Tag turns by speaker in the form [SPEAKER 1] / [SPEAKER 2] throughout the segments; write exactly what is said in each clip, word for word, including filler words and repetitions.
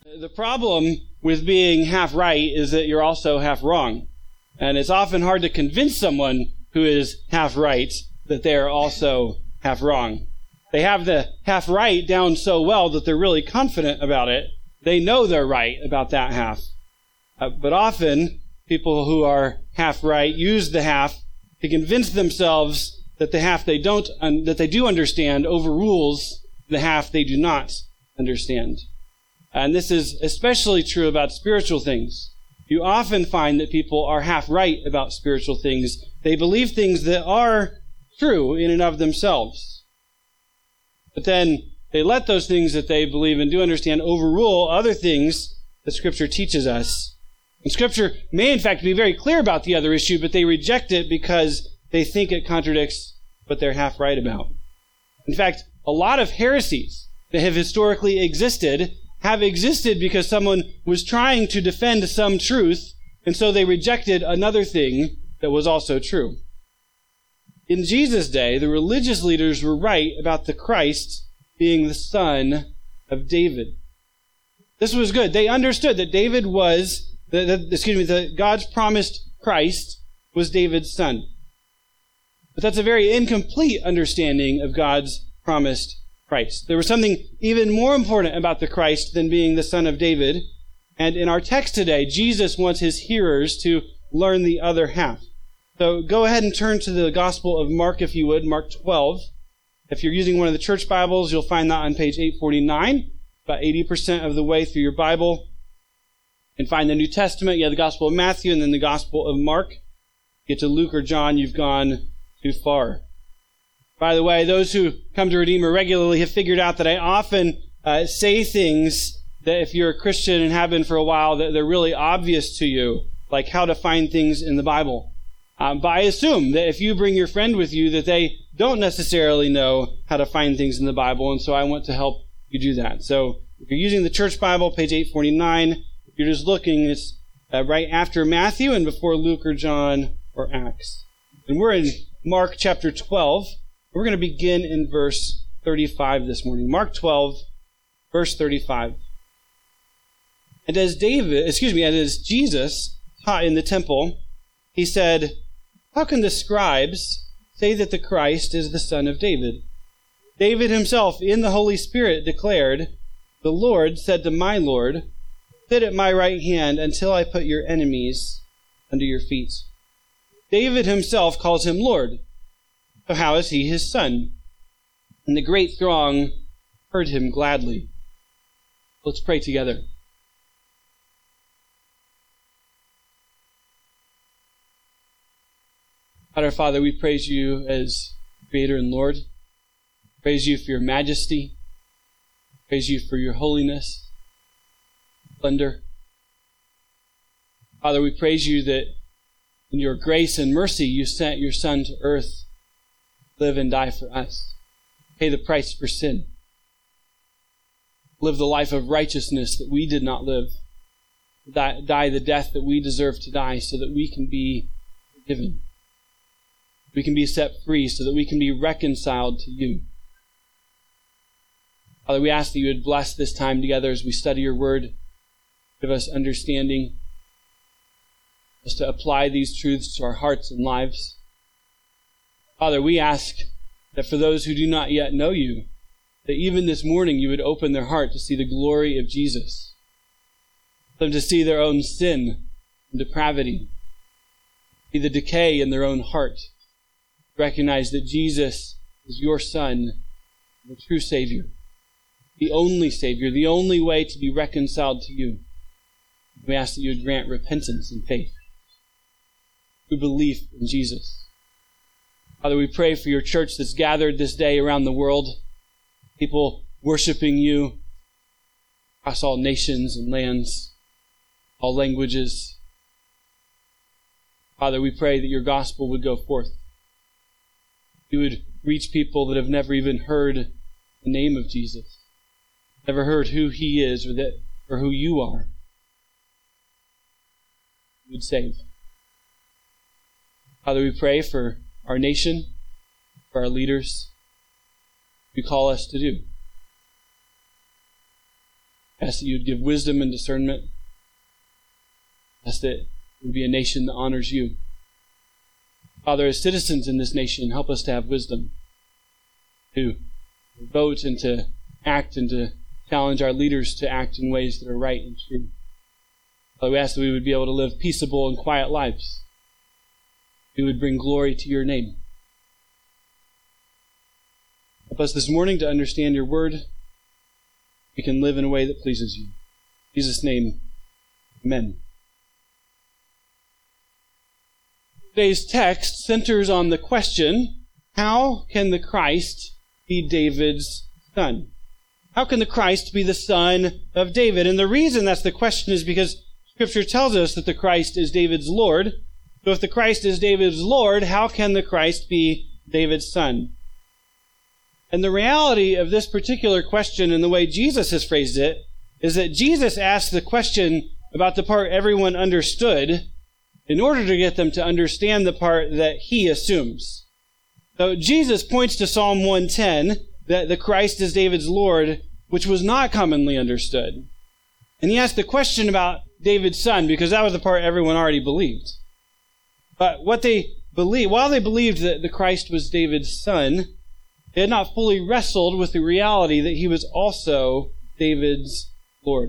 [SPEAKER 1] The problem with being half right is that you're also half wrong. And it's often hard to convince someone who is half right that they are also half wrong. They have the half right down so well that they're really confident about it. They know they're right about that half. Uh, but often, people who are half right use the half to convince themselves that the half they don't, un- that they do understand overrules the half they do not understand. And this is especially true about spiritual things. You often find that people are half right about spiritual things. They believe things that are true in and of themselves. But then they let those things that they believe and do understand overrule other things that Scripture teaches us. And Scripture may in fact be very clear about the other issue, but they reject it because they think it contradicts what they're half right about. In fact, a lot of heresies that have historically existed have existed because someone was trying to defend some truth, and so they rejected another thing that was also true. In Jesus' day, the religious leaders were right about the Christ being the son of David. This was good. They understood that David was, the, the, excuse me, that God's promised Christ was David's son. But that's a very incomplete understanding of God's promised Christ. There was something even more important about the Christ than being the son of David. And in our text today, Jesus wants his hearers to learn the other half. So go ahead and turn to the Gospel of Mark, if you would, Mark twelve. If you're using one of the church Bibles, you'll find that on page eight forty-nine, about eighty percent of the way through your Bible. And find the New Testament. You have the Gospel of Matthew and then the Gospel of Mark. Get to Luke or John, you've gone too far. By the way, those who come to Redeemer regularly have figured out that I often uh, say things that if you're a Christian and have been for a while, that they're really obvious to you, like how to find things in the Bible. Um, but I assume that if you bring your friend with you, that they don't necessarily know how to find things in the Bible, and so I want to help you do that. So if you're using the church Bible, page eight forty-nine, if you're just looking, it's uh, right after Matthew and before Luke or John or Acts. And we're in Mark chapter twelve. We're going to begin in verse thirty-five this morning. Mark twelve, verse thirty-five. And as David, excuse me, and as Jesus taught in the temple, he said, "How can the scribes say that the Christ is the son of David? David himself in the Holy Spirit declared, 'The Lord said to my Lord, sit at my right hand until I put your enemies under your feet.' David himself calls him Lord. So how is he his son?" And the great throng heard him gladly. Let's pray together. God our Father, we praise you as Creator and Lord. Praise you for your majesty. Praise you for your holiness, splendor. Father, we praise you that in your grace and mercy you sent your Son to earth, live and die for us, pay the price for sin, live the life of righteousness that we did not live, die, die the death that we deserve to die so that we can be forgiven. We can be set free so that we can be reconciled to you. Father, we ask that you would bless this time together as we study your word. Give us understanding, us to apply these truths to our hearts and lives. Father, we ask that for those who do not yet know you, that even this morning you would open their heart to see the glory of Jesus, them to see their own sin and depravity, see the decay in their own heart, recognize that Jesus is your Son, the true Savior, the only Savior, the only way to be reconciled to you. We ask that you would grant repentance and faith through belief in Jesus. Father, we pray for your church that's gathered this day around the world, people worshiping you across all nations and lands, all languages. Father, we pray that your gospel would go forth. You would reach people that have never even heard the name of Jesus, never heard who he is or that or who you are. You would save. Father, we pray for our nation, for our leaders. You call us to do. Ask that you'd give wisdom and discernment. Ask that it would be a nation that honors you. Father, as citizens in this nation, help us to have wisdom, to vote and to act and to challenge our leaders to act in ways that are right and true. Father, we ask that we would be able to live peaceable and quiet lives. We would bring glory to your name. Help us this morning to understand your word. We can live in a way that pleases you. In Jesus' name, amen. Today's text centers on the question, how can the Christ be David's son? How can the Christ be the son of David? And the reason that's the question is because Scripture tells us that the Christ is David's Lord. So if the Christ is David's Lord, how can the Christ be David's son? And the reality of this particular question and the way Jesus has phrased it is that Jesus asked the question about the part everyone understood in order to get them to understand the part that he assumes. So Jesus points to Psalm one ten, that the Christ is David's Lord, which was not commonly understood. And he asked the question about David's son, because that was the part everyone already believed. But what they believed, while they believed that the Christ was David's son, they had not fully wrestled with the reality that he was also David's Lord.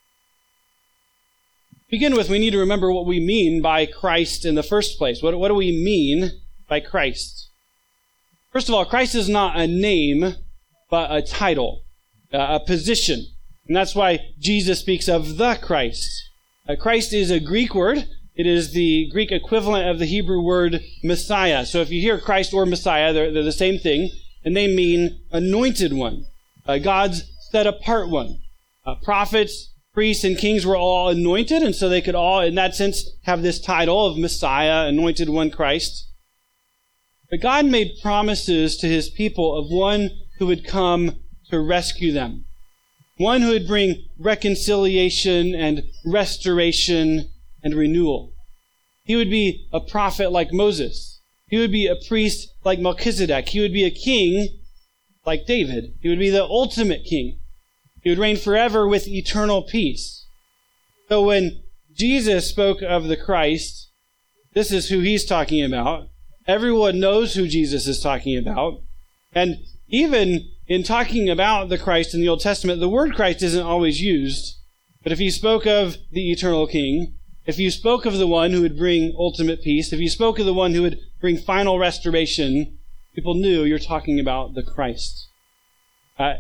[SPEAKER 1] To begin with, we need to remember what we mean by Christ in the first place. What, what do we mean by Christ? First of all, Christ is not a name, but a title, uh, a position. And that's why Jesus speaks of the Christ. Uh, Christ is a Greek word. It is the Greek equivalent of the Hebrew word Messiah. So if you hear Christ or Messiah, they're, they're the same thing, and they mean anointed one, uh, God's set apart one. Uh, prophets, priests, and kings were all anointed, and so they could all, in that sense, have this title of Messiah, anointed one, Christ. But God made promises to his people of one who would come to rescue them. One who would bring reconciliation and restoration and renewal. He would be a prophet like Moses. He would be a priest like Melchizedek. He would be a king like David. He would be the ultimate king. He would reign forever with eternal peace. So when Jesus spoke of the Christ, this is who he's talking about. Everyone knows who Jesus is talking about. And even in talking about the Christ in the Old Testament, the word Christ isn't always used. But if you spoke of the eternal king, if you spoke of the one who would bring ultimate peace, if you spoke of the one who would bring final restoration, people knew you're talking about the Christ. Uh,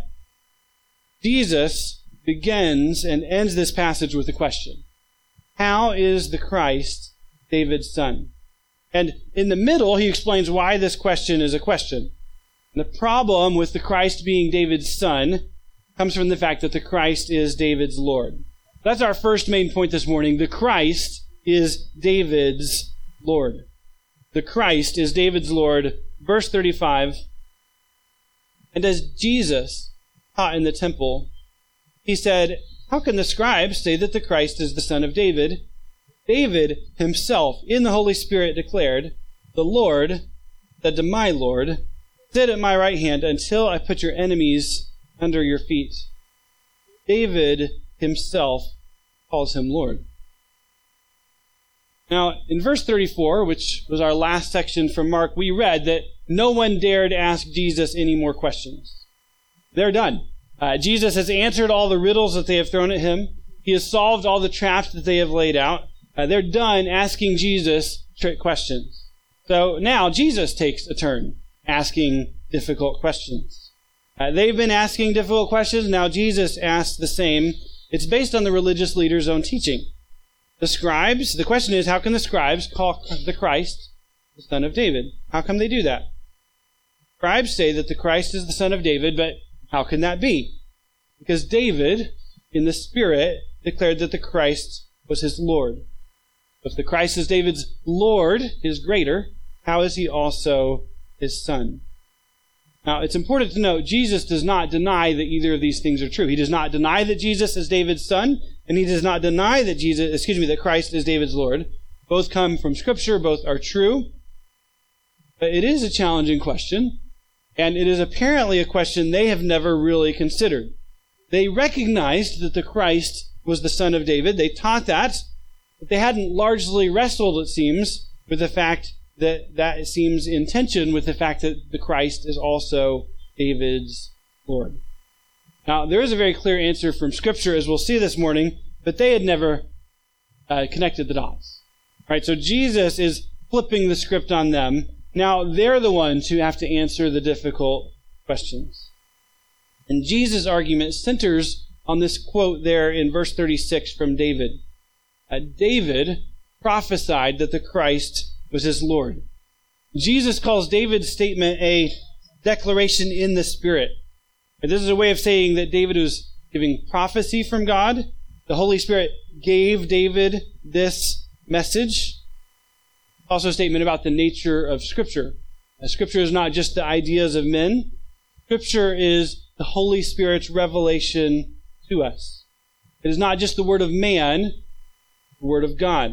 [SPEAKER 1] Jesus begins and ends this passage with a question. How is the Christ David's son? And in the middle, he explains why this question is a question. And the problem with the Christ being David's son comes from the fact that the Christ is David's Lord. That's our first main point this morning. The Christ is David's Lord. The Christ is David's Lord. Verse thirty-five. And as Jesus taught in the temple, he said, how can the scribes say that the Christ is the son of David? David himself, in the Holy Spirit, declared, the Lord said to my Lord, sit at my right hand until I put your enemies under your feet. David himself calls him Lord. Now, in verse thirty-four, which was our last section from Mark, we read that no one dared ask Jesus any more questions. They're done. Uh, Jesus has answered all the riddles that they have thrown at him. He has solved all the traps that they have laid out. Uh, they're done asking Jesus trick questions. So now Jesus takes a turn asking difficult questions. Uh, they've been asking difficult questions. Now Jesus asks the same. It's based on the religious leaders' own teaching. The scribes, the question is, how can the scribes call the Christ the son of David? How come they do that? Scribes say that the Christ is the son of David, but how can that be? Because David, in the Spirit, declared that the Christ was his Lord. If the Christ is David's Lord, his greater, how is he also his son? Now, it's important to note, Jesus does not deny that either of these things are true. He does not deny that Jesus is David's son, and he does not deny that Jesus, excuse me, that Christ is David's Lord. Both come from Scripture, both are true. But it is a challenging question, and it is apparently a question they have never really considered. They recognized that the Christ was the son of David. They taught that, but they hadn't largely wrestled, it seems, with the fact that that seems in tension with the fact that the Christ is also David's Lord. Now, there is a very clear answer from Scripture, as we'll see this morning, but they had never uh, connected the dots. Right? So Jesus is flipping the script on them. Now they're the ones who have to answer the difficult questions. And Jesus' argument centers on this quote there in verse thirty-six from David. Uh, David prophesied that the Christ was his Lord. Jesus calls David's statement a declaration in the Spirit. And this is a way of saying that David was giving prophecy from God. The Holy Spirit gave David this message. Also a statement about the nature of Scripture. Uh, Scripture is not just the ideas of men. Scripture is the Holy Spirit's revelation to us. It is not just the word of man, the word of God.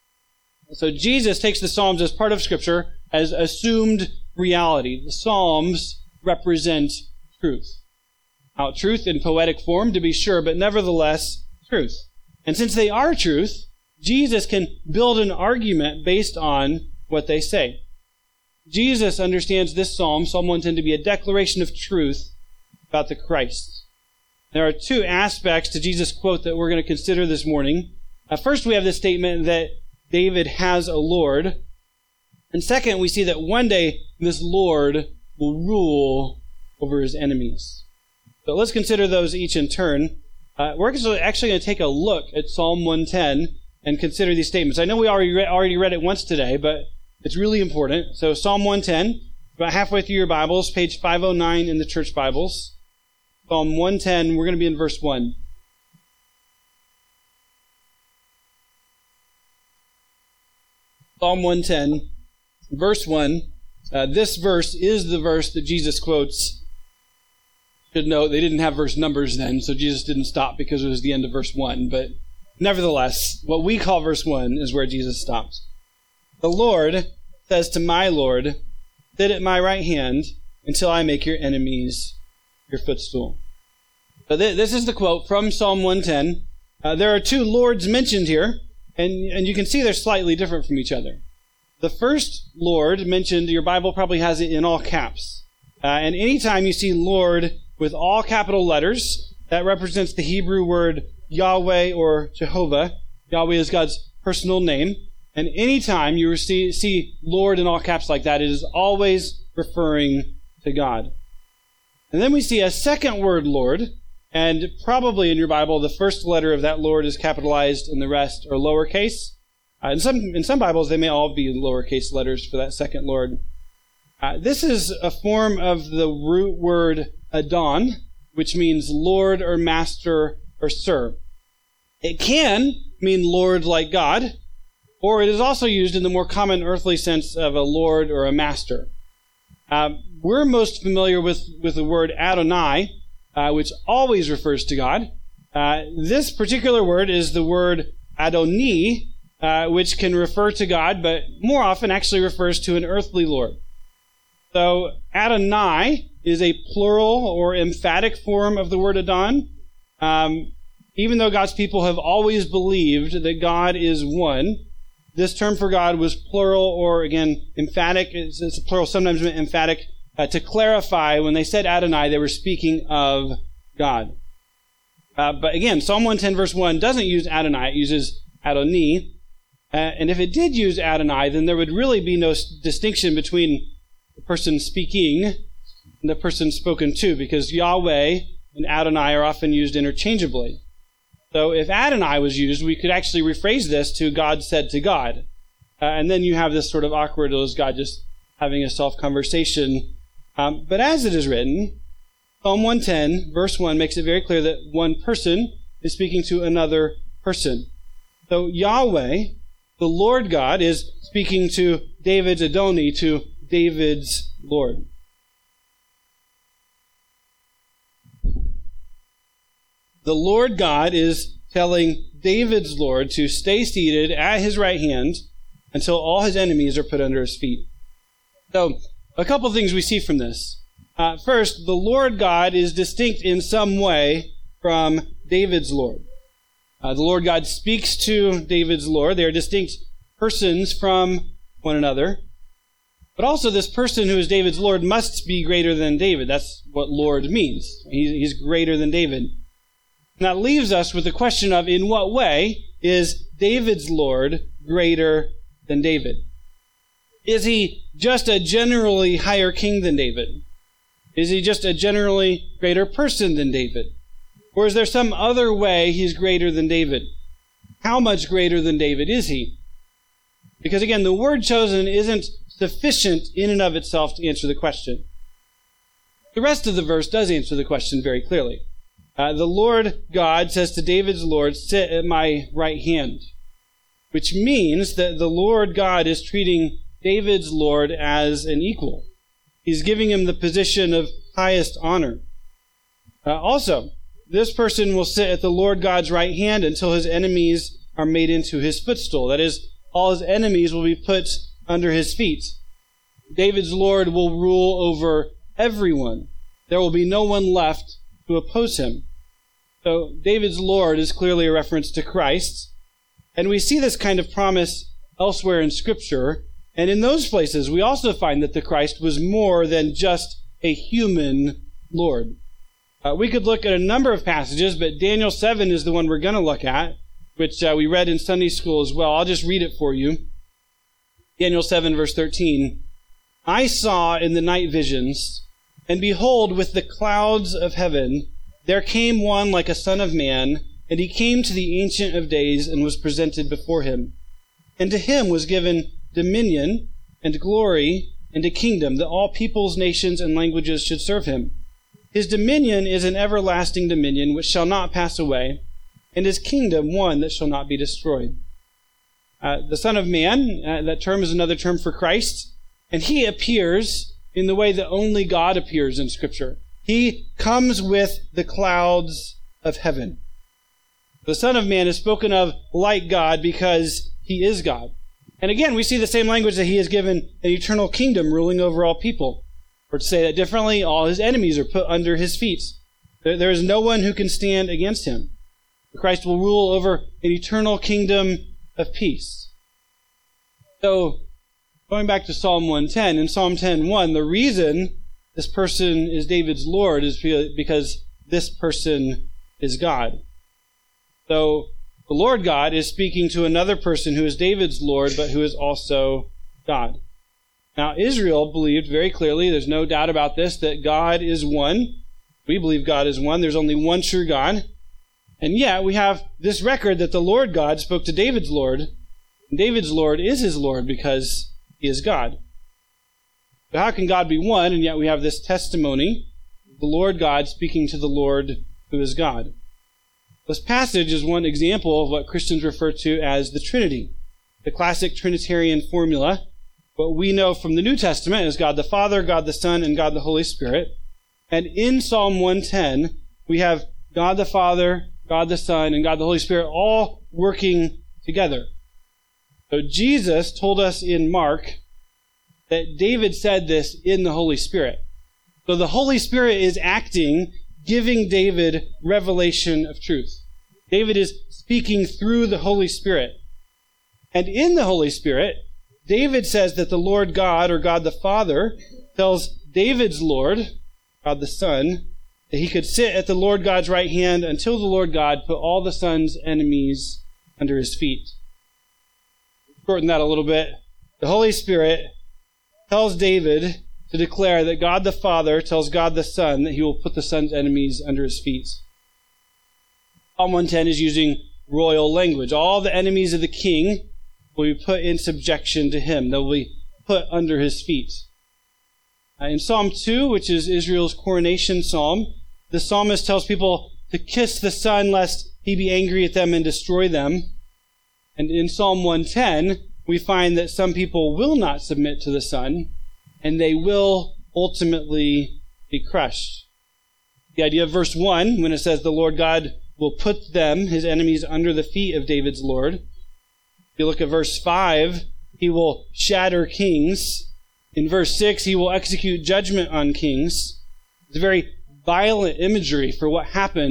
[SPEAKER 1] So Jesus takes the Psalms as part of Scripture, as assumed reality. The Psalms represent truth. Now, truth in poetic form, to be sure, but nevertheless, truth. And since they are truth, Jesus can build an argument based on what they say. Jesus understands this psalm, Psalm one ten, to be a declaration of truth about the Christ. There are two aspects to Jesus' quote that we're going to consider this morning. Uh, first, we have the statement that David has a Lord. And second, we see that one day this Lord will rule over his enemies. So let's consider those each in turn. Uh, we're actually going to take a look at Psalm one ten and consider these statements. I know we already read, already read it once today, but it's really important. So Psalm one ten, about halfway through your Bibles, page five oh nine in the church Bibles. Psalm one ten, we're going to be in verse one. Psalm one ten, verse one. Uh, this verse is the verse that Jesus quotes. Should note, they didn't have verse numbers then, so Jesus didn't stop because it was the end of verse one. But nevertheless, what we call verse one is where Jesus stops. The Lord says to my Lord, sit at my right hand until I make your enemies your footstool. So th- this is the quote from Psalm one ten. Uh, there are two Lords mentioned here, and, and you can see they're slightly different from each other. The first Lord mentioned, your Bible probably has it in all caps. Uh, and anytime you see Lord with all capital letters, that represents the Hebrew word Yahweh or Jehovah. Yahweh is God's personal name. And anytime you see, see Lord in all caps like that, it is always referring to God. And then we see a second word, Lord, and probably in your Bible, the first letter of that Lord is capitalized and the rest are lowercase. Uh, in some in some Bibles, they may all be lowercase letters for that second Lord. Uh, this is a form of the root word Adon, which means Lord or Master or Sir. It can mean Lord like God, or it is also used in the more common earthly sense of a Lord or a Master. Uh, we're most familiar with, with the word Adonai, uh, which always refers to God. Uh, this particular word is the word Adoni, uh, which can refer to God, but more often actually refers to an earthly Lord. So Adonai is a plural or emphatic form of the word Adon. Um, even though God's people have always believed that God is one, this term for God was plural or, again, emphatic. It's, it's a plural, sometimes meant emphatic. Uh, to clarify, when they said Adonai, they were speaking of God. Uh, but again, Psalm one ten verse one doesn't use Adonai. It uses Adoni. Uh, and if it did use Adonai, then there would really be no s- distinction between the person speaking and the person spoken to, because Yahweh and Adonai are often used interchangeably. So if Adonai was used, we could actually rephrase this to God said to God. Uh, and then you have this sort of awkward, is God just having a self-conversation. Um, but as it is written, Psalm one ten, verse one, makes it very clear that one person is speaking to another person. So Yahweh, the Lord God, is speaking to David's Adoni, to David's Lord. The Lord God is telling David's Lord to stay seated at his right hand until all his enemies are put under his feet. So, a couple things we see from this. Uh, first, the Lord God is distinct in some way from David's Lord. Uh, the Lord God speaks to David's Lord. They are distinct persons from one another. But also this person who is David's Lord must be greater than David. That's what Lord means. He's, he's greater than David. And that leaves us with the question of, in what way is David's Lord greater than David? Is he just a generally higher king than David? Is he just a generally greater person than David? Or is there some other way he's greater than David? How much greater than David is he? Because again, the word chosen isn't sufficient in and of itself to answer the question. The rest of the verse does answer the question very clearly. Uh, the Lord God says to David's Lord, "Sit at my right hand," which means that the Lord God is treating David's Lord as an equal. He's giving him the position of highest honor. Uh, also, this person will sit at the Lord God's right hand until his enemies are made into his footstool. That is, all his enemies will be put under his feet. David's Lord will rule over everyone. There will be no one left to oppose him. So David's Lord is clearly a reference to Christ. And we see this kind of promise elsewhere in Scripture. And in those places, we also find that the Christ was more than just a human Lord. Uh, we could look at a number of passages, but Daniel seven is the one we're going to look at, which uh, we read in Sunday school as well. I'll just read it for you. Daniel seven, verse thirteen. "I saw in the night visions, and behold, with the clouds of heaven, there came one like a son of man, and he came to the Ancient of Days and was presented before him. And to him was given dominion and glory and a kingdom, that all peoples, nations, and languages should serve him. His dominion is an everlasting dominion which shall not pass away, and his kingdom one that shall not be destroyed." Uh, the Son of Man, uh, that term is another term for Christ, and he appears in the way that only God appears in Scripture. He comes with the clouds of heaven. The Son of Man is spoken of like God because he is God. And again, we see the same language that he has given an eternal kingdom ruling over all people. Or to say that differently, all his enemies are put under his feet. There, there is no one who can stand against him. Christ will rule over an eternal kingdom of peace. So, going back to Psalm one ten, in Psalm ten one, the reason this person is David's Lord is because this person is God. So, the Lord God is speaking to another person who is David's Lord, but who is also God. Now, Israel believed very clearly, there's no doubt about this, that God is one. We believe God is one. There's only one true God. And yet, we have this record that the Lord God spoke to David's Lord. And David's Lord is his Lord because he is God. But how can God be one, and yet we have this testimony, the Lord God speaking to the Lord who is God? This passage is one example of what Christians refer to as the Trinity, the classic Trinitarian formula. What we know from the New Testament is God the Father, God the Son, and God the Holy Spirit. And in Psalm one ten, we have God the Father, God the Son, and God the Holy Spirit all working together. So Jesus told us in Mark that David said this in the Holy Spirit. So the Holy Spirit is acting, giving David revelation of truth. David is speaking through the Holy Spirit. And in the Holy Spirit, David says that the Lord God, or God the Father, tells David's Lord, God the Son, that he could sit at the Lord God's right hand until the Lord God put all the Son's enemies under his feet. Shorten that a little bit. The Holy Spirit tells David to declare that God the Father tells God the Son that he will put the Son's enemies under his feet. Psalm one ten is using royal language. All the enemies of the king will be put in subjection to him. They will be put under his feet. Uh, in Psalm two, which is Israel's coronation psalm, the psalmist tells people to kiss the Son lest he be angry at them and destroy them. And in Psalm one ten, we find that some people will not submit to the Son, and they will ultimately be crushed. The idea of verse one, when it says the Lord God will put them, his enemies, under the feet of David's Lord. If you look at verse five, he will shatter kings. In verse six, he will execute judgment on kings. It's a very violent imagery for what happens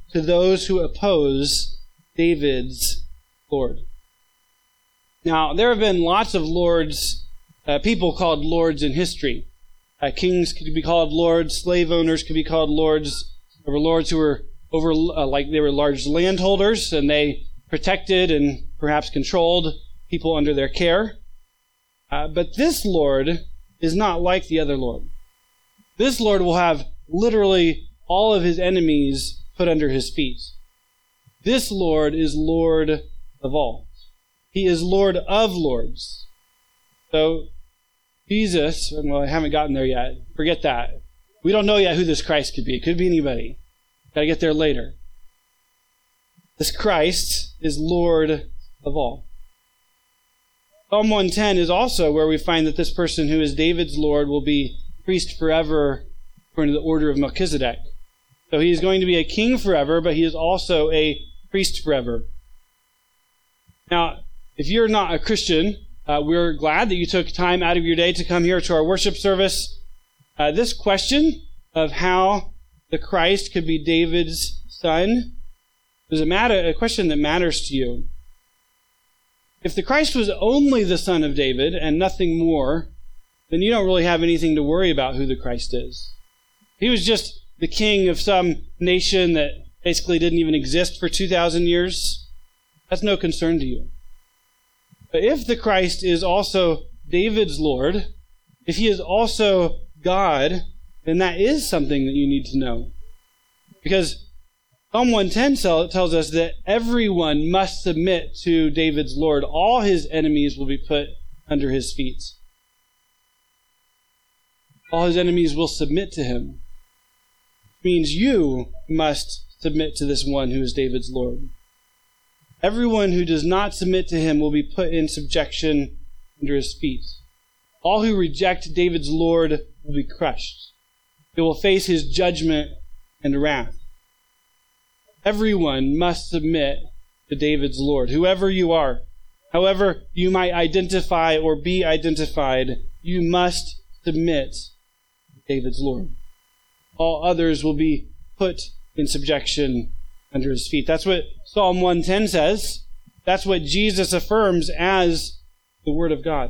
[SPEAKER 1] to those who oppose David's Lord. Now, there have been lots of lords, uh, people called lords in history. Uh, kings could be called lords, slave owners could be called lords. There were lords who were over, uh, like they were large landholders, and they protected and perhaps controlled people under their care. Uh, but this Lord is not like the other Lord. This Lord will have literally all of his enemies put under his feet. This Lord is Lord of all. He is Lord of lords. So, Jesus, well, I haven't gotten there yet. Forget that. We don't know yet who this Christ could be. It could be anybody. Got to get there later. This Christ is Lord of all. Psalm one ten is also where we find that this person who is David's Lord will be priest forever according to the order of Melchizedek. So he is going to be a king forever, but he is also a priest forever. Now, if you're not a Christian, uh, we're glad that you took time out of your day to come here to our worship service. Uh, this question of how the Christ could be David's son is a matter, a question that matters to you. If the Christ was only the son of David and nothing more, then you don't really have anything to worry about who the Christ is. If he was just the king of some nation that basically didn't even exist for two thousand years, that's no concern to you. But if the Christ is also David's Lord, if he is also God, then that is something that you need to know. Because Psalm one ten tells us that everyone must submit to David's Lord. All his enemies will be put under his feet. All his enemies will submit to him. It means you must submit to this one who is David's Lord. Everyone who does not submit to him will be put in subjection under his feet. All who reject David's Lord will be crushed. They will face his judgment and wrath. Everyone must submit to David's Lord. Whoever you are, however you might identify or be identified, you must submit to David's Lord. All others will be put in subjection under his feet. That's what Psalm one ten says. That's what Jesus affirms as the Word of God.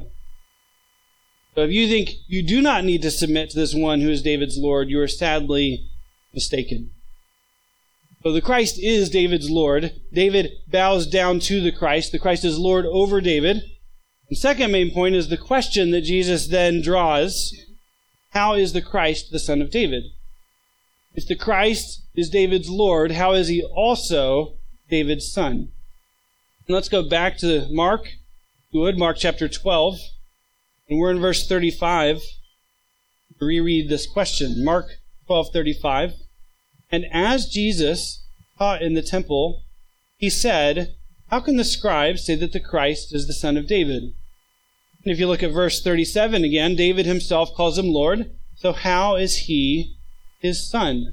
[SPEAKER 1] So if you think you do not need to submit to this one who is David's Lord, you are sadly mistaken. So the Christ is David's Lord. David bows down to the Christ. The Christ is Lord over David. The second main point is the question that Jesus then draws. How is the Christ the son of David? If the Christ is David's Lord, how is he also David's son? And let's go back to Mark. Good, Mark chapter twelve. And we're in verse thirty-five to reread this question. Mark twelve thirty-five. And as Jesus taught in the temple, he said, how can the scribes say that the Christ is the son of David? And if you look at verse thirty-seven again, David himself calls him Lord. So how is he his son?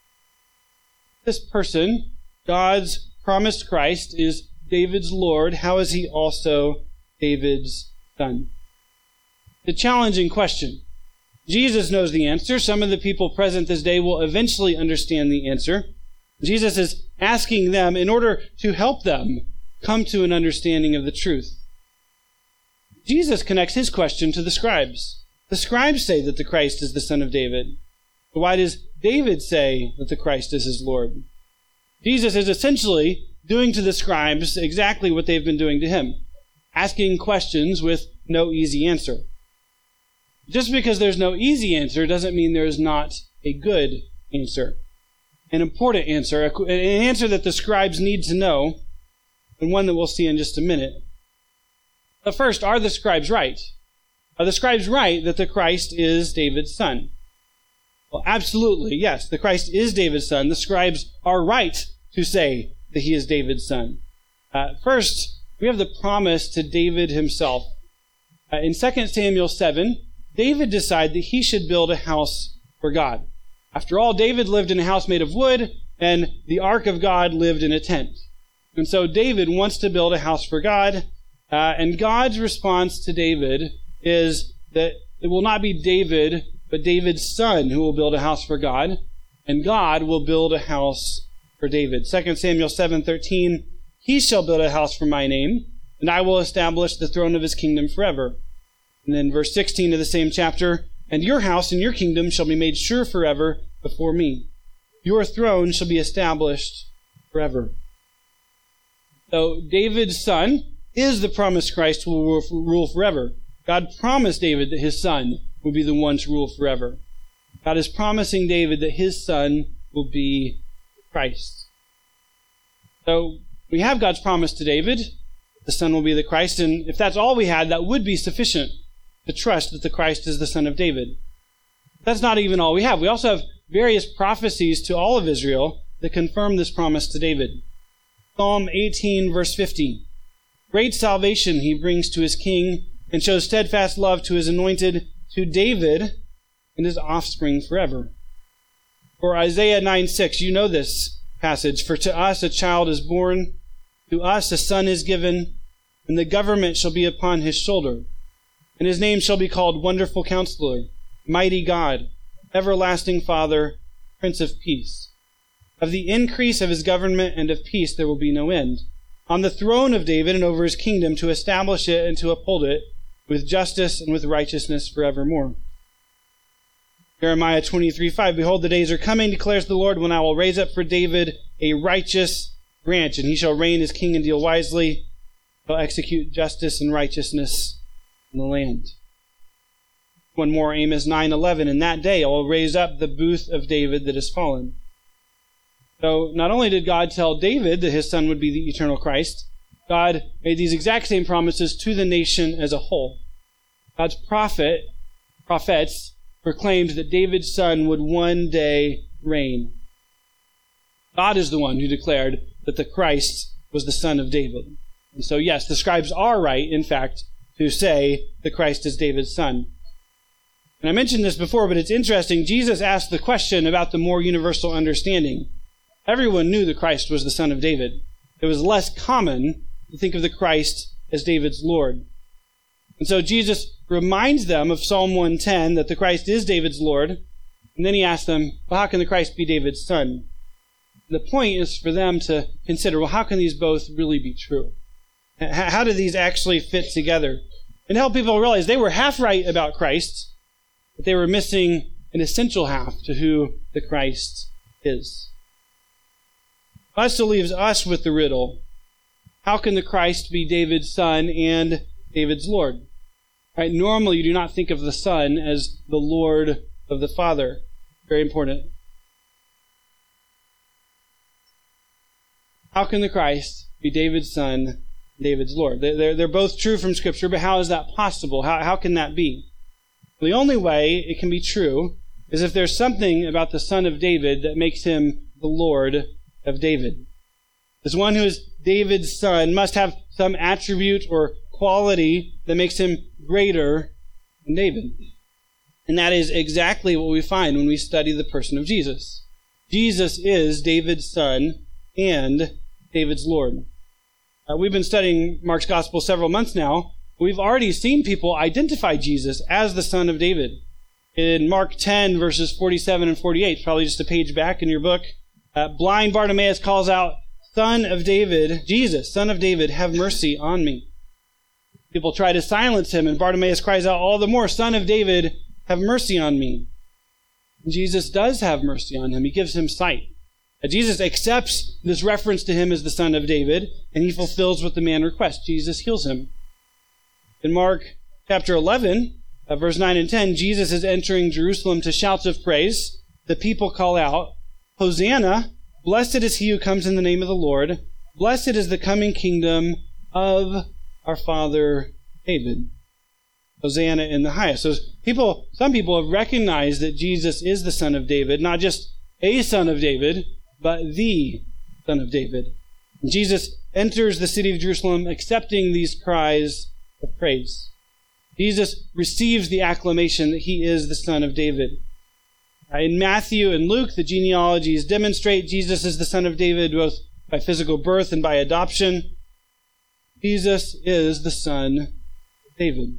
[SPEAKER 1] This person, God's promised Christ, is David's Lord. How is he also David's son? The challenging question. Jesus knows the answer. Some of the people present this day will eventually understand the answer. Jesus is asking them in order to help them come to an understanding of the truth. Jesus connects his question to the scribes. The scribes say that the Christ is the son of David. But why does David say that the Christ is his Lord? Jesus is essentially doing to the scribes exactly what they've been doing to him, asking questions with no easy answer. Just because there's no easy answer doesn't mean there is not a good answer, an important answer, an answer that the scribes need to know, and one that we'll see in just a minute. But first, are the scribes right? Are the scribes right that the Christ is David's son? Well, absolutely, yes. The Christ is David's son. The scribes are right to say that he is David's son. Uh, first, we have the promise to David himself. Uh, in Second Samuel seven, David decided that he should build a house for God. After all, David lived in a house made of wood, and the ark of God lived in a tent. And so David wants to build a house for God, uh, and God's response to David is that it will not be David, but David's son who will build a house for God, and God will build a house for David. Second Samuel seven thirteen, he shall build a house for my name, and I will establish the throne of his kingdom forever. And then verse sixteen of the same chapter, and your house and your kingdom shall be made sure forever before me. Your throne shall be established forever. So David's son is the promised Christ who will rule forever. God promised David that his son would be the one to rule forever. God is promising David that his son will be Christ. So we have God's promise to David, the son will be the Christ, and if that's all we had, that would be sufficient to trust that the Christ is the son of David. That's not even all we have. We also have various prophecies to all of Israel that confirm this promise to David. Psalm eighteen, verse fifty. Great salvation he brings to his king and shows steadfast love to his anointed, to David and his offspring forever. For Isaiah nine six, you know this passage. For to us a child is born, to us a son is given, and the government shall be upon his shoulder. And his name shall be called Wonderful Counselor, Mighty God, Everlasting Father, Prince of Peace. Of the increase of his government and of peace there will be no end. On the throne of David and over his kingdom, to establish it and to uphold it with justice and with righteousness forevermore. Jeremiah twenty-three five, behold, the days are coming, declares the Lord, when I will raise up for David a righteous branch, and he shall reign as king and deal wisely, shall execute justice and righteousness in the land. One more, Amos nine eleven, in that day I will raise up the booth of David that is fallen. So not only did God tell David that his son would be the eternal Christ, God made these exact same promises to the nation as a whole. God's prophet, prophets proclaimed that David's son would one day reign. God is the one who declared that the Christ was the son of David. And so yes, the scribes are right, in fact, to say the Christ is David's son. And I mentioned this before, but it's interesting. Jesus asked the question about the more universal understanding. Everyone knew the Christ was the son of David. It was less common to think of the Christ as David's Lord. And so Jesus reminds them of Psalm one ten, that the Christ is David's Lord. And then he asks them, well, how can the Christ be David's son? The point is for them to consider, well, how can these both really be true? How do these actually fit together? And help people realize they were half right about Christ, but they were missing an essential half to who the Christ is. That still leaves us with the riddle. How can the Christ be David's son and David's Lord? Right? Normally, you do not think of the Son as the Lord of the Father. Very important. How can the Christ be David's son, David's Lord? They're, they're both true from Scripture, but how is that possible? How, how can that be? Well, the only way it can be true is if there's something about the son of David that makes him the Lord of David. This one who is David's son must have some attribute or quality that makes him greater than David. And that is exactly what we find when we study the person of Jesus. Jesus is David's son and David's Lord. Uh, we've been studying Mark's Gospel several months now. We've already seen people identify Jesus as the son of David. In Mark ten, verses forty-seven and forty-eight, probably just a page back in your book, uh, blind Bartimaeus calls out, Son of David, Jesus, Son of David, have mercy on me. People try to silence him, and Bartimaeus cries out all the more, Son of David, have mercy on me. And Jesus does have mercy on him. He gives him sight. And Jesus accepts this reference to him as the son of David, and he fulfills what the man requests. Jesus heals him. In Mark chapter eleven, uh, verse nine and ten, Jesus is entering Jerusalem to shouts of praise. The people call out, Hosanna, blessed is he who comes in the name of the Lord. Blessed is the coming kingdom of our father David. Hosanna in the highest. So people, some people have recognized that Jesus is the son of David, not just a son of David, but the son of David. And Jesus enters the city of Jerusalem accepting these cries of praise. Jesus receives the acclamation that he is the son of David. In Matthew and Luke, the genealogies demonstrate Jesus is the son of David both by physical birth and by adoption. Jesus is the son of David.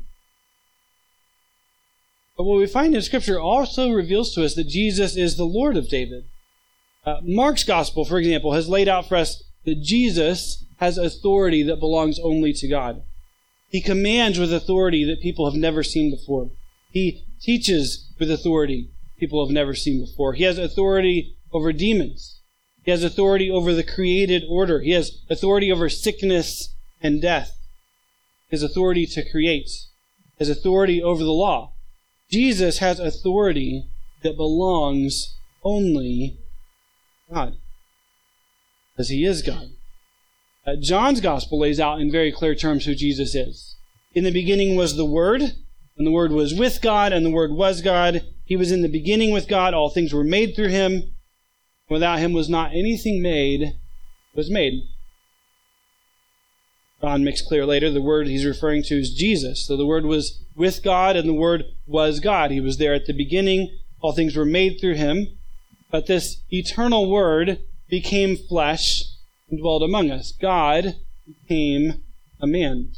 [SPEAKER 1] But what we find in Scripture also reveals to us that Jesus is the Lord of David. Uh, Mark's gospel, for example, has laid out for us that Jesus has authority that belongs only to God. He commands with authority that people have never seen before. He teaches with authority people have never seen before. He has authority over demons. He has authority over the created order. He has authority over sickness and death. He has authority to create. He has authority over the law. Jesus has authority that belongs only to God, because he is God. Uh, John's gospel lays out in very clear terms who Jesus is. In the beginning was the Word, and the Word was with God, and the Word was God. He was in the beginning with God. All things were made through him. Without him was not anything made was made. John makes clear later the Word he's referring to is Jesus. So the Word was with God, and the Word was God. He was there at the beginning. All things were made through him. But this eternal Word became flesh and dwelled among us. God became a man.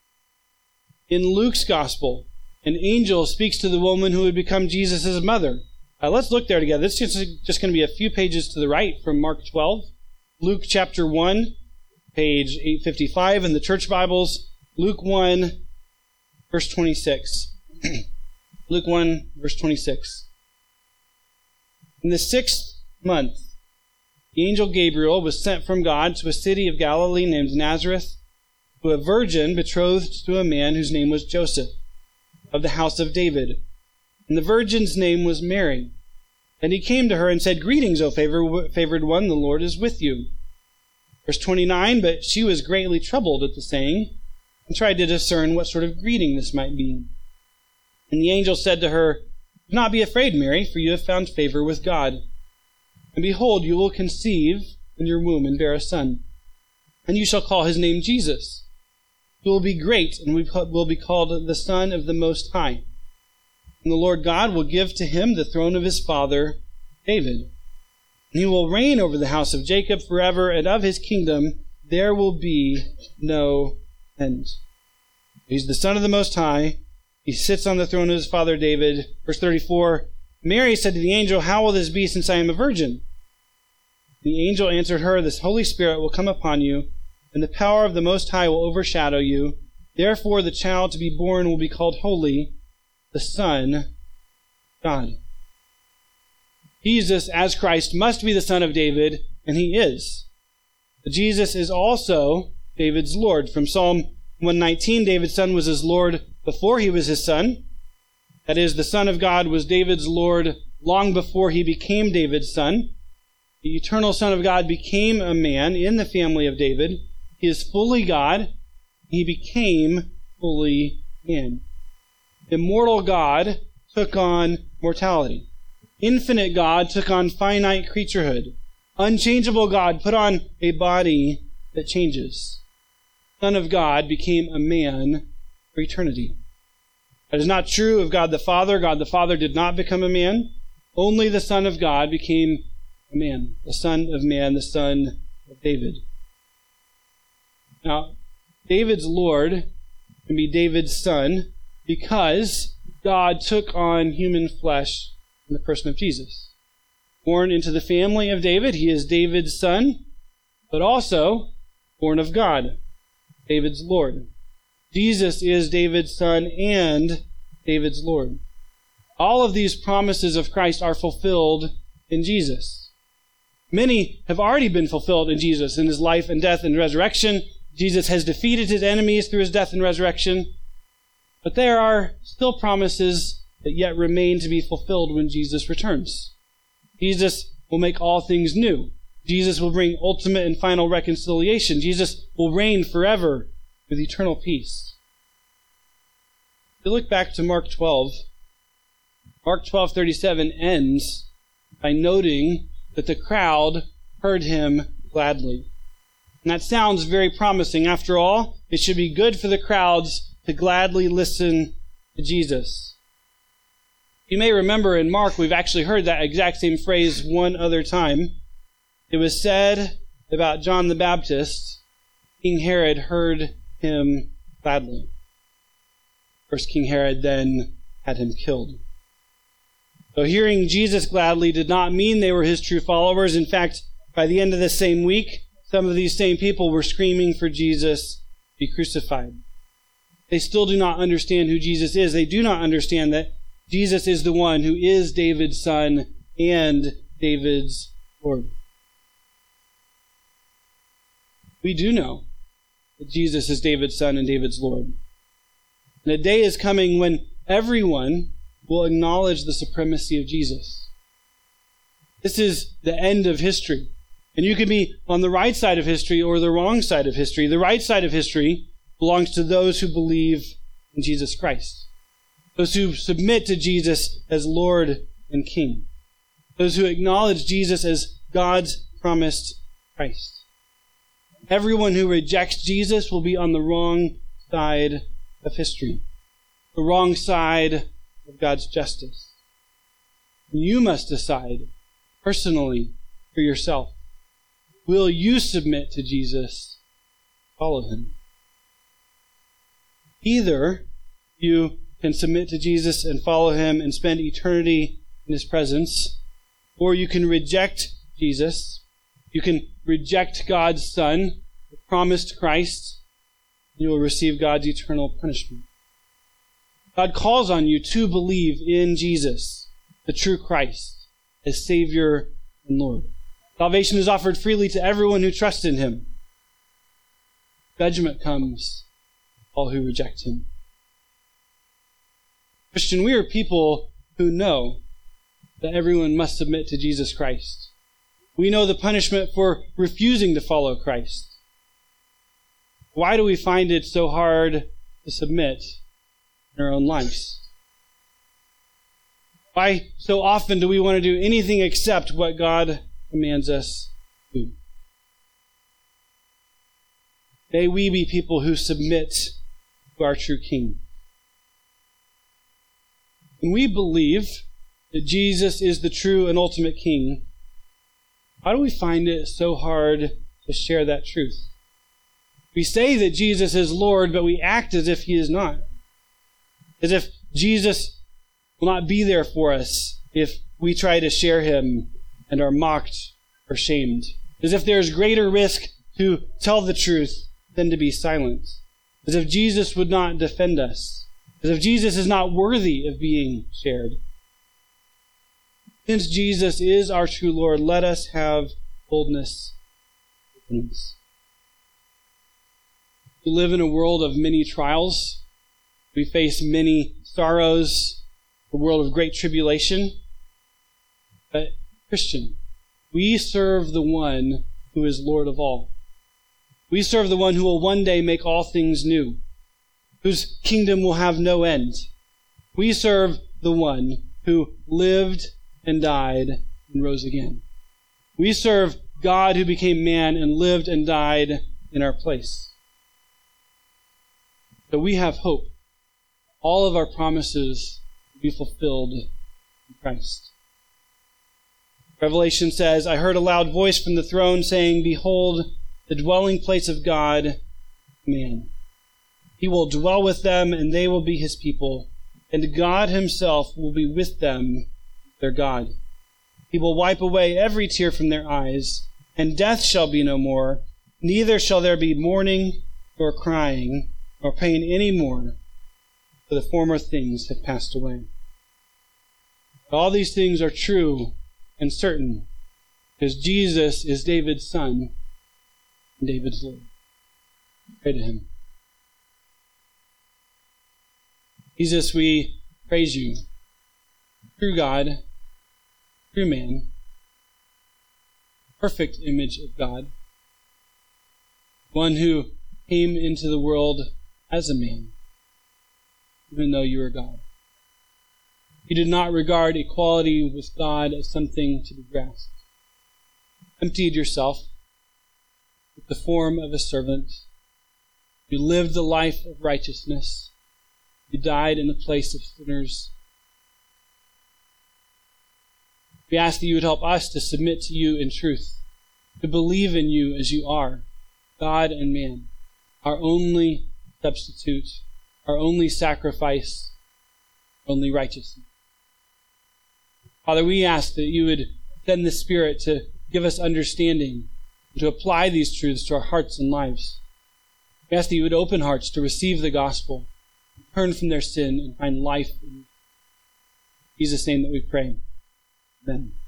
[SPEAKER 1] In Luke's gospel, an angel speaks to the woman who would become Jesus' mother. Uh, let's look there together. This is just, just going to be a few pages to the right from Mark twelve. Luke chapter one, page eight fifty-five in the church Bibles. Luke one, verse twenty-six. Luke one, verse twenty-six. In the sixth month, the angel Gabriel was sent from God to a city of Galilee named Nazareth, to a virgin betrothed to a man whose name was Joseph, of the house of David. And the virgin's name was Mary. And he came to her and said, "Greetings, O favored one, the Lord is with you." Verse twenty-nine, but she was greatly troubled at the saying, and tried to discern what sort of greeting this might be. And the angel said to her, "Do not be afraid, Mary, for you have found favor with God. And behold, you will conceive in your womb and bear a son, and you shall call his name Jesus. He will be great, and will be called the Son of the Most High. And the Lord God will give to him the throne of his father David. And he will reign over the house of Jacob forever, and of his kingdom there will be no end." He's the Son of the Most High. He sits on the throne of his father David. Verse thirty-four, Mary said to the angel, "How will this be, since I am a virgin?" The angel answered her, "This Holy Spirit will come upon you, and the power of the Most High will overshadow you. Therefore the child to be born will be called Holy, the Son of God." Jesus, as Christ, must be the Son of David, and he is. But Jesus is also David's Lord. From Psalm one nineteen, David's son was his Lord before he was his son. That is, the Son of God was David's Lord long before he became David's son. The eternal Son of God became a man in the family of David. He is fully God. He became fully man. Immortal God took on mortality. Infinite God took on finite creaturehood. Unchangeable God put on a body that changes. Son of God became a man for eternity. That is not true of God the Father. God the Father did not become a man. Only the Son of God became a man, the Son of Man, the Son of David. Now, David's Lord can be David's son because God took on human flesh in the person of Jesus. Born into the family of David, he is David's son, but also born of God, David's Lord. Jesus is David's son and David's Lord. All of these promises of Christ are fulfilled in Jesus. Many have already been fulfilled in Jesus, in his life and death and resurrection. Jesus has defeated his enemies through his death and resurrection. But there are still promises that yet remain to be fulfilled when Jesus returns. Jesus will make all things new. Jesus will bring ultimate and final reconciliation. Jesus will reign forever with eternal peace. If you look back to Mark twelve, Mark twelve thirty-seven ends by noting that the crowd heard him gladly. And that sounds very promising. After all, it should be good for the crowds to gladly listen to Jesus. You may remember in Mark, we've actually heard that exact same phrase one other time. It was said about John the Baptist, King Herod heard him gladly. First, King Herod then had him killed. So hearing Jesus gladly did not mean they were his true followers. In fact, by the end of the same week, some of these same people were screaming for Jesus to be crucified. They still do not understand who Jesus is. They do not understand that Jesus is the one who is David's son and David's Lord. We do know that Jesus is David's son and David's Lord. And a day is coming when everyone will acknowledge the supremacy of Jesus. This is the end of history. And you can be on the right side of history or the wrong side of history. The right side of history belongs to those who believe in Jesus Christ. Those who submit to Jesus as Lord and King. Those who acknowledge Jesus as God's promised Christ. Everyone who rejects Jesus will be on the wrong side of history. The wrong side of God's justice. You must decide personally for yourself. Will you submit to Jesus? Follow him. Either you can submit to Jesus and follow him and spend eternity in his presence, or you can reject Jesus. You can reject God's Son, the promised Christ, and you will receive God's eternal punishment. God calls on you to believe in Jesus, the true Christ, as Savior and Lord. Salvation is offered freely to everyone who trusts in him. Judgment comes to all who reject him. Christian, we are people who know that everyone must submit to Jesus Christ. We know the punishment for refusing to follow Christ. Why do we find it so hard to submit in our own lives? Why so often do we want to do anything except what God commands us to do? May we be people who submit to our true King. When we believe that Jesus is the true and ultimate King, why do we find it so hard to share that truth? We say that Jesus is Lord, but we act as if he is not. As if Jesus will not be there for us if we try to share him and are mocked or shamed. As if there is greater risk to tell the truth than to be silent. As if Jesus would not defend us. As if Jesus is not worthy of being shared. Since Jesus is our true Lord, let us have boldness within us. We live in a world of many trials. We face many sorrows, a world of great tribulation. But Christian, we serve the one who is Lord of all. We serve the one who will one day make all things new, whose kingdom will have no end. We serve the one who lived and died and rose again. We serve God who became man and lived and died in our place. So we have hope. All of our promises will be fulfilled in Christ. Revelation says, I heard a loud voice from the throne saying, Behold, the dwelling place of God, man. He will dwell with them, and they will be his people, and God himself will be with them, their God. He will wipe away every tear from their eyes, and death shall be no more, neither shall there be mourning, nor crying, nor pain any more, for the former things have passed away. All these things are true and certain, because Jesus is David's son and David's Lord. Pray to him. Jesus, we praise you, true God, true man, perfect image of God, one who came into the world as a man, even though you are God. You did not regard equality with God as something to be grasped. Emptied yourself with the form of a servant. You lived the life of righteousness. You died in the place of sinners. We ask that you would help us to submit to you in truth, to believe in you as you are, God and man, our only substitute, our only sacrifice, only righteousness. Father, we ask that you would send the Spirit to give us understanding, to apply these truths to our hearts and lives. We ask that you would open hearts to receive the gospel, turn from their sin, and find life in Jesus' name that we pray. Amen.